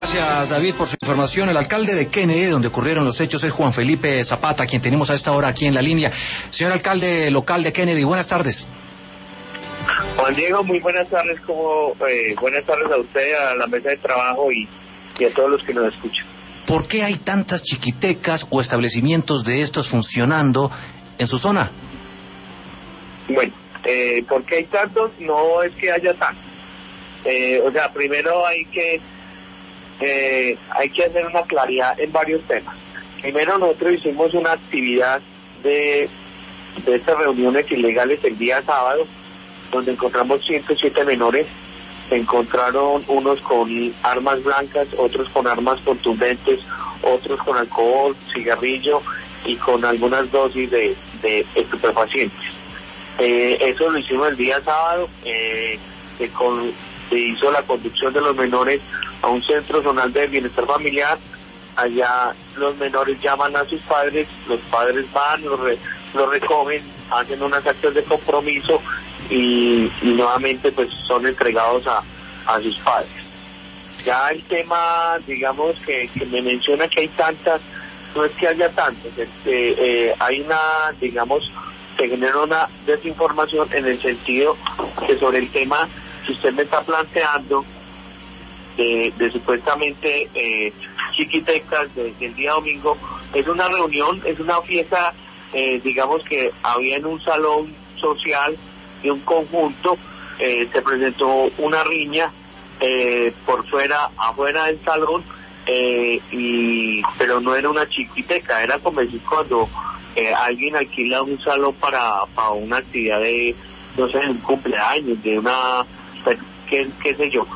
Gracias, David, por su información. El alcalde de Kennedy, donde ocurrieron los hechos, es Juan Felipe Zapata, quien tenemos a esta hora aquí en la línea. Señor alcalde local de Kennedy, buenas tardes. Juan Diego, muy buenas tardes. Buenas tardes a usted, a la mesa de trabajo y a todos los que nos escuchan. ¿Por qué hay tantas chiquitecas o establecimientos de estos funcionando en su zona? Bueno, ¿por qué hay tantos? No es que haya tantos. Primero hay que hacer una claridad en varios temas. Primero, nosotros hicimos una actividad de estas reuniones ilegales el día sábado, donde encontramos 107 menores. Se encontraron unos con armas blancas, otros con armas contundentes, otros con alcohol, cigarrillo y con algunas dosis de estupefacientes. Eso lo hicimos el día sábado. Se hizo la conducción de los menores a un centro zonal de bienestar familiar. Allá los menores llaman a sus padres, los padres van, los recogen, hacen unas actas de compromiso y nuevamente pues son entregados a sus padres. Ya el tema, digamos, que me menciona que hay tantas, no es que haya tantas, hay una, digamos, se genera una desinformación en el sentido que sobre el tema que usted me está planteando de supuestamente chiquitecas del día domingo, es una reunión, es una fiesta, digamos que había en un salón social de un conjunto, se presentó una riña afuera del salón, pero no era una chiquiteca, era como decir cuando alguien alquila un salón para una actividad de, no sé, un cumpleaños, de una, qué sé yo,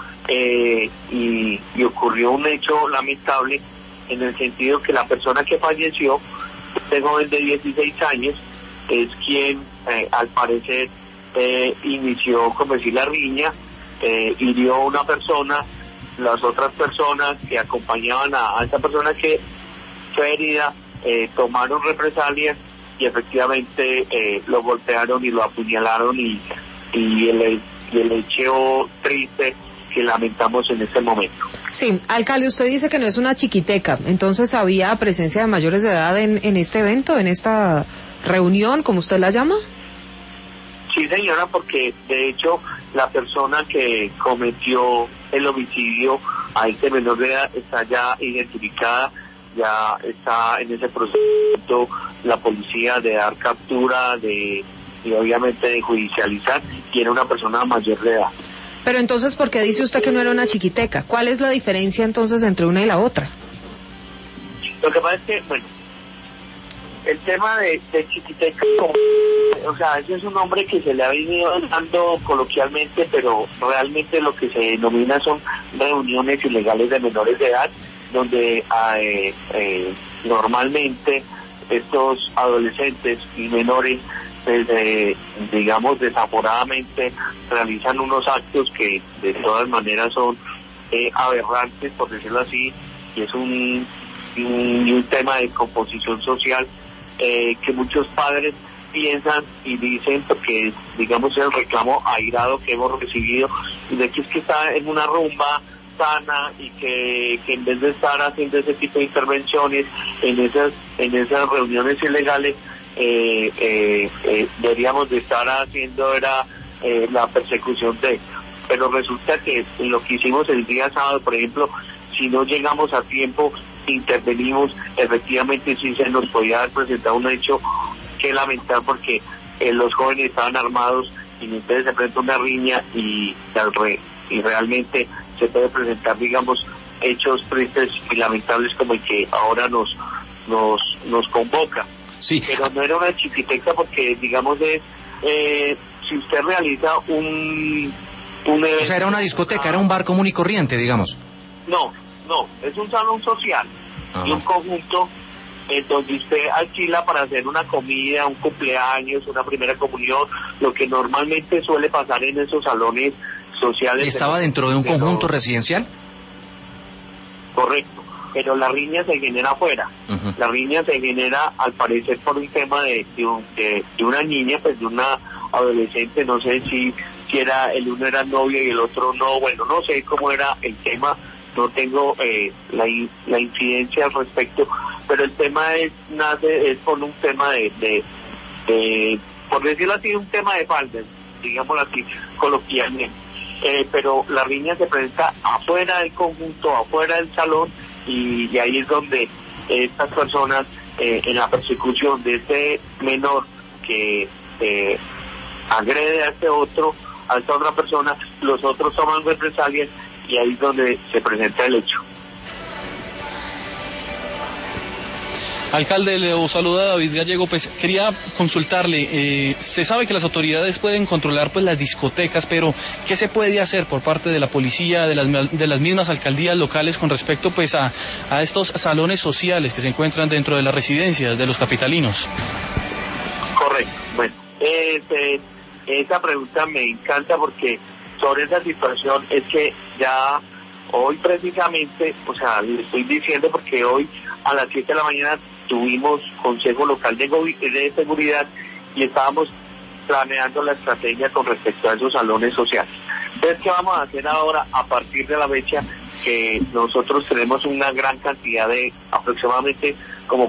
y ocurrió un hecho lamentable en el sentido que la persona que falleció, este joven de 16 años, es quien al parecer inició, como decir, la riña, hirió a una persona, las otras personas que acompañaban a esa persona que fue herida tomaron represalias y efectivamente lo golpearon y lo apuñalaron y el hecho triste que lamentamos en este momento. Sí, alcalde, usted dice que no es una chiquiteca, entonces ¿había presencia de mayores de edad en este evento, en esta reunión, como usted la llama? Sí, señora, porque de hecho la persona que cometió el homicidio a este menor de edad está ya identificada, ya está en ese proceso la policía de dar captura y obviamente de judicializar, y era una persona mayor de edad. Pero entonces, ¿por qué dice usted que no era una chiquiteca? ¿Cuál es la diferencia entonces entre una y la otra? Lo que pasa es que, bueno, el tema de chiquiteca, o sea, ese es un nombre que se le ha venido dando coloquialmente, pero realmente lo que se denomina son reuniones ilegales de menores de edad, donde normalmente estos adolescentes y menores, digamos, desaforadamente realizan unos actos que de todas maneras son aberrantes, por decirlo así, y es un tema de composición social que muchos padres piensan y dicen, porque digamos es el reclamo airado que hemos recibido, de que es que está en una rumba sana y que en vez de estar haciendo ese tipo de intervenciones en esas reuniones ilegales, deberíamos de estar haciendo la persecución pero resulta que lo que hicimos el día sábado, por ejemplo, si no llegamos a tiempo, intervenimos, efectivamente sí se nos podía haber presentado un hecho que lamentar, porque los jóvenes estaban armados y entonces se presenta una riña y realmente se puede presentar, digamos, hechos tristes y lamentables como el que ahora nos convoca. Sí. Pero no era una chiquiteca porque, digamos, si usted realiza un evento... O sea, era una discoteca, era un bar común y corriente, digamos. No, es un salón social. Ajá. Y un conjunto donde usted alquila para hacer una comida, un cumpleaños, una primera comunión, lo que normalmente suele pasar en esos salones sociales. ¿Estaba dentro de un conjunto residencial? Correcto, pero la riña se genera afuera. Uh-huh. La riña se genera, al parecer, por un tema de una niña, pues de una adolescente, no sé si el uno era novio y el otro no, bueno, no sé cómo era el tema, no tengo la incidencia al respecto, pero el tema nace por un tema de por decirlo así, un tema de faldas, digámoslo así, coloquialmente. Pero la riña se presenta afuera del conjunto, afuera del salón, y ahí es donde estas personas, en la persecución de este menor que agrede a a esta otra persona, los otros toman represalias, y ahí es donde se presenta el hecho. Alcalde, le saluda David Gallego. Pues quería consultarle, se sabe que las autoridades pueden controlar pues las discotecas, pero ¿qué se puede hacer por parte de la policía, de las mismas alcaldías locales con respecto pues a estos salones sociales que se encuentran dentro de las residencias de los capitalinos? Correcto. Bueno, esa pregunta me encanta, porque sobre esa situación es que ya hoy precisamente, o sea, le estoy diciendo porque hoy a las 7 de la mañana tuvimos Consejo Local de Seguridad y estábamos planeando la estrategia con respecto a esos salones sociales. Entonces, ¿qué vamos a hacer ahora a partir de la fecha que nosotros tenemos una gran cantidad de aproximadamente como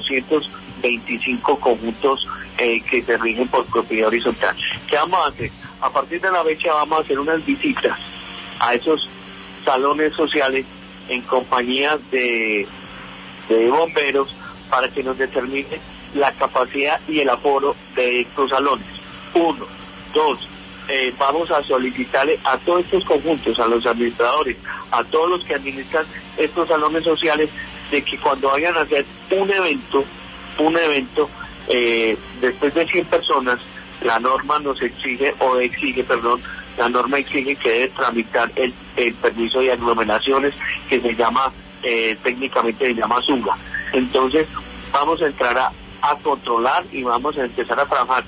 425 conjuntos que se rigen por propiedad horizontal? ¿Qué vamos a hacer? A partir de la fecha vamos a hacer unas visitas a esos salones sociales en compañía de bomberos para que nos determine la capacidad y el aforo de estos salones. 1, 2, vamos a solicitarle a todos estos conjuntos, a los administradores, a todos los que administran estos salones sociales, de que cuando vayan a hacer un evento, después de 100 personas, la norma exige la norma exige que debe tramitar el permiso de aglomeraciones, que se llama, técnicamente se llama SUGA. Entonces vamos a entrar a controlar y vamos a empezar a trabajar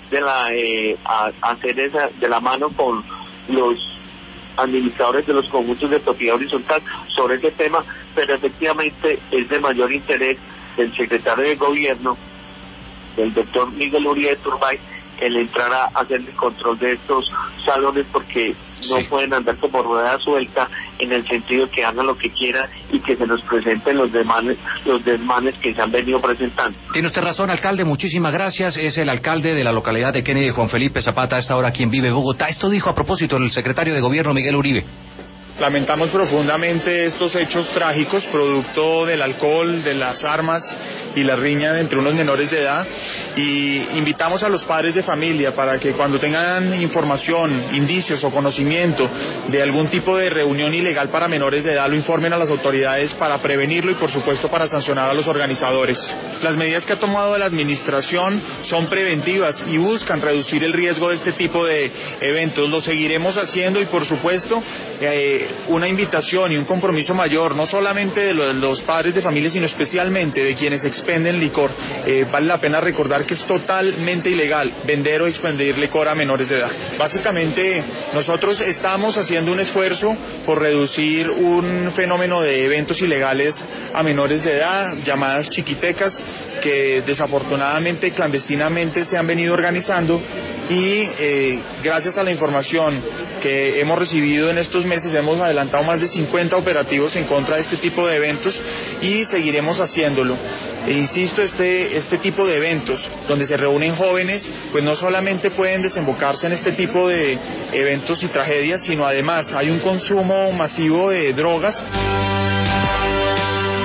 a hacer esa de la mano con los administradores de los conjuntos de propiedad horizontal sobre ese tema, pero efectivamente es de mayor interés del secretario de Gobierno, del doctor Miguel Uribe Turbay, el entrar a hacer el control de estos salones, porque no pueden andar como rueda suelta, en el sentido que hagan lo que quieran y que se nos presenten los desmanes que se han venido presentando. Tiene usted razón, alcalde, muchísimas gracias. Es el alcalde de la localidad de Kennedy, Juan Felipe Zapata, a esta hora quien vive en Bogotá. Esto dijo a propósito el secretario de Gobierno, Miguel Uribe. Lamentamos profundamente estos hechos trágicos, producto del alcohol, de las armas y la riña entre unos menores de edad, y invitamos a los padres de familia para que cuando tengan información, indicios o conocimiento de algún tipo de reunión ilegal para menores de edad, lo informen a las autoridades para prevenirlo y por supuesto para sancionar a los organizadores. Las medidas que ha tomado la administración son preventivas y buscan reducir el riesgo de este tipo de eventos. Lo seguiremos haciendo y por supuesto una invitación y un compromiso mayor, no solamente de los padres de familia, sino especialmente de quienes expenden licor. Vale la pena recordar que es totalmente ilegal vender o expendir licor a menores de edad. Básicamente, nosotros estamos haciendo un esfuerzo por reducir un fenómeno de eventos ilegales a menores de edad, llamadas chiquitecas, que desafortunadamente, clandestinamente se han venido organizando, y gracias a la información que hemos recibido en estos meses, hemos adelantado más de 50 operativos en contra de este tipo de eventos y seguiremos haciéndolo. E insisto, este tipo de eventos donde se reúnen jóvenes, pues no solamente pueden desembocarse en este tipo de eventos y tragedias, sino además hay un consumo masivo de drogas.